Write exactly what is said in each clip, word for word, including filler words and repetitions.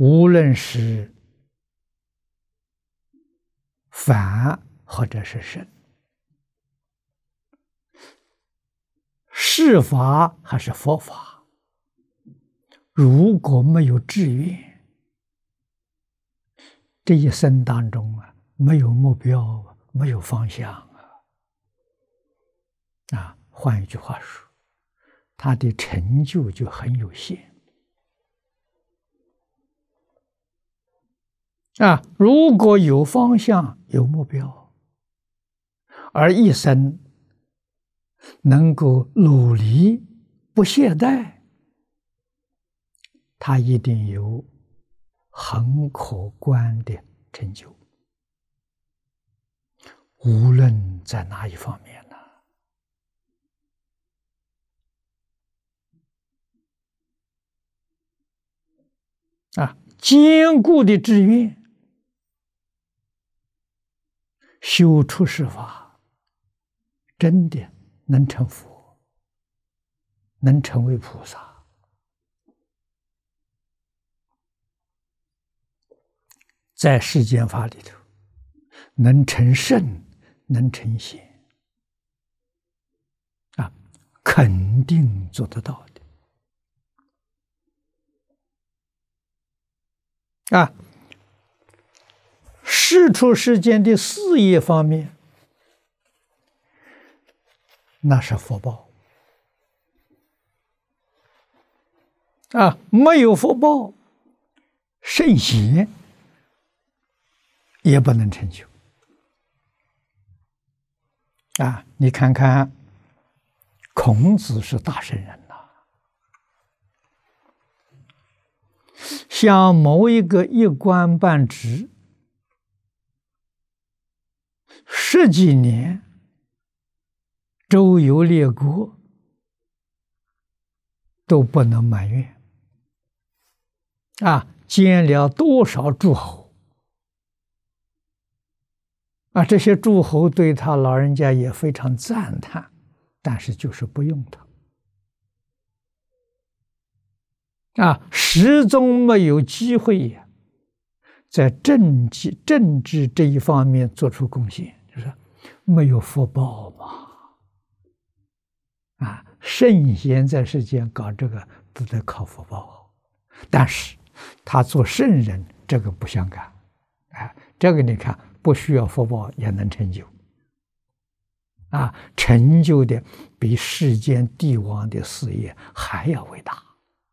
无论是凡或者是圣，是法还是佛法，如果没有志愿，这一生当中啊，没有目标，没有方向啊，啊，换一句话说，他的成就就很有限。啊，如果有方向、有目标，而一生能够努力、不懈怠，他一定有很可观的成就，无论在哪一方面呢？啊，坚固的志愿，修出世法，真的能成佛，能成为菩萨。在世间法里头，能成圣，能成贤，啊，肯定做得到的。啊，世出世间的事业方面，那是福报。啊，没有福报，圣贤也不能成就。啊，你看看，孔子是大圣人呐，像某一个一官半职，十几年周游列国，都不能埋怨。啊，见了多少诸侯。啊，这些诸侯对他老人家也非常赞叹，但是就是不用他。啊，始终没有机会在政治政治这一方面做出贡献，就是没有福报嘛。啊，圣贤在世间搞这个都得靠福报，但是他做圣人这个不相干。啊，这个你看。不需要福报也能成就，啊，成就的比世间帝王的事业还要伟大，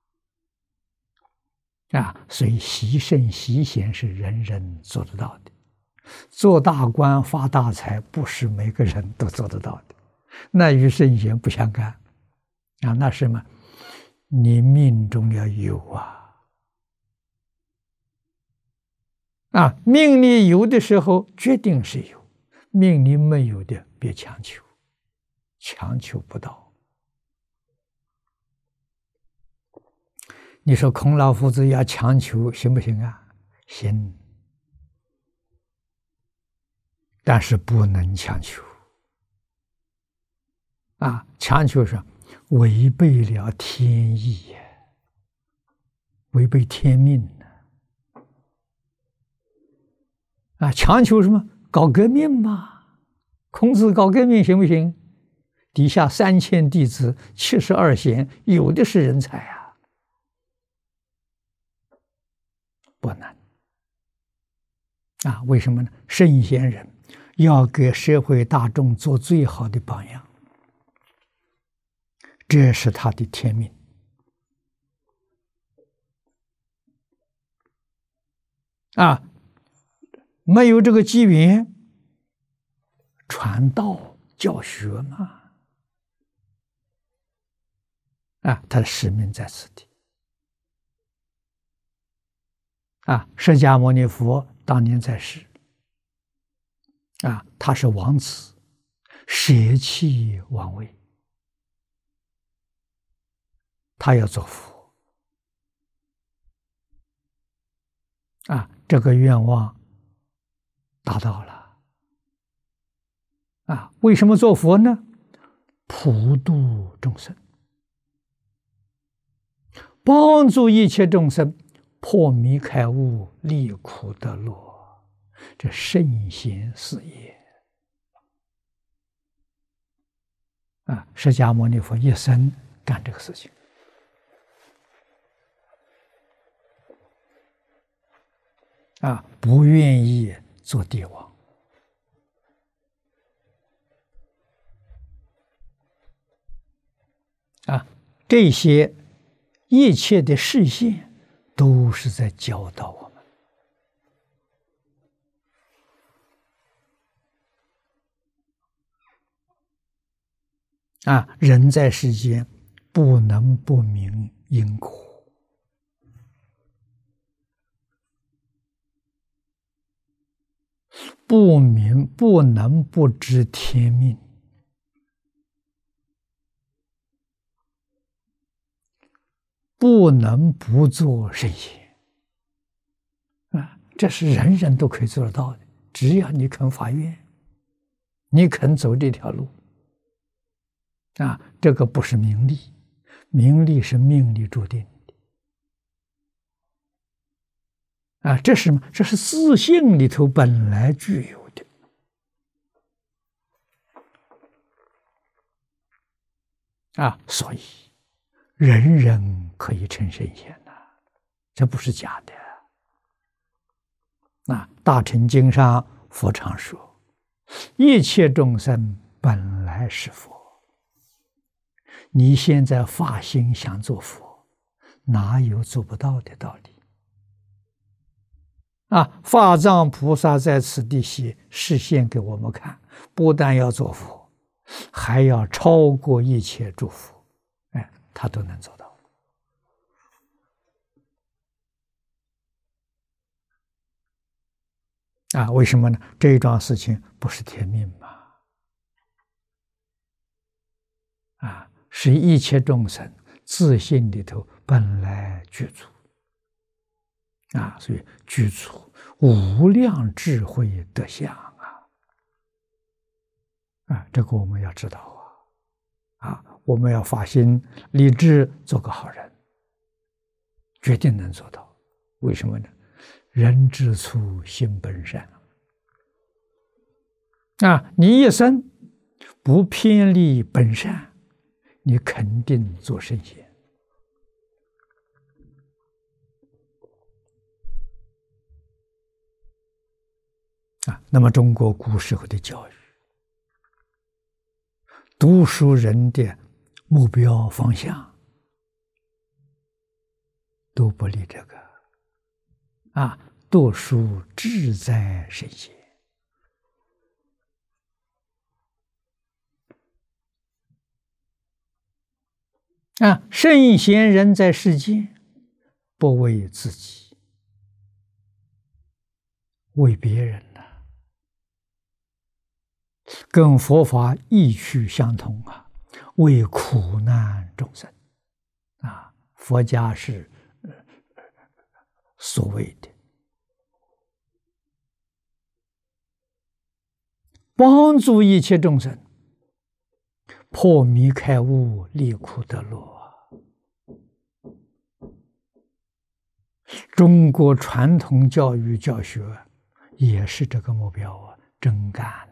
啊，所以习圣习贤是人人做得到的，做大官发大财不是每个人都做得到的，那与圣贤不相干，啊，那是什么？你命中要有啊。啊，命里有的时候决定是有，命里没有的别强求，强求不到。你说孔老夫子要强求行不行啊？行，但是不能强求。啊，强求是违背了天意，违背天命。啊，强求什么？搞革命嘛！孔子搞革命行不行？底下三千弟子，七十二贤，有的是人才啊，不难。啊，为什么呢？圣贤人要给社会大众做最好的榜样，这是他的天命。啊。没有这个机缘，传道教学嘛，啊，他的使命在此地。啊，释迦牟尼佛当年在世，啊，他是王子，舍弃王位，他要做佛，啊，这个愿望达到了。啊，为什么做佛呢？普度众生，帮助一切众生破迷开悟，离苦得乐，这圣贤事业啊！释迦牟尼佛一生干这个事情啊，不愿意做帝王啊，这些一切的示现都是在教导我们啊，人在世间不能不明因果，不明不能不知天命，不能不做圣贤啊！这是人人都可以做得到的，只要你肯发愿，你肯走这条路啊！这个不是名利，名利是命里注定的啊！这是什么？这是自性里头本来具有的啊！所以人人可以成圣贤呐，这不是假的。啊，《大乘经》上佛常说：“一切众生本来是佛。”你现在发心想做佛，哪有做不到的道理？啊，法藏菩萨在此地示示现给我们看，不但要做佛，还要超过一切诸佛，哎，他都能做到。啊，为什么呢？这一桩事情不是天命吗？啊，是一切众生自性里头本来具足，啊，所以具足无量智慧德相啊！啊，这个我们要知道啊！啊，我们要发心立志做个好人，决定能做到。为什么呢？人之初，性本善啊！你一生不偏离本善，你肯定做圣贤啊！那么中国古时候的教育，读书人的目标方向都不离这个啊！读书志在圣贤啊！圣贤人在世间，不为自己，为别人呢、啊，跟佛法意趣相同啊，为苦难众生啊！佛家是、呃、所谓的帮助一切众生破迷开悟，离苦得乐。中国传统教育教学也是这个目标啊，真干。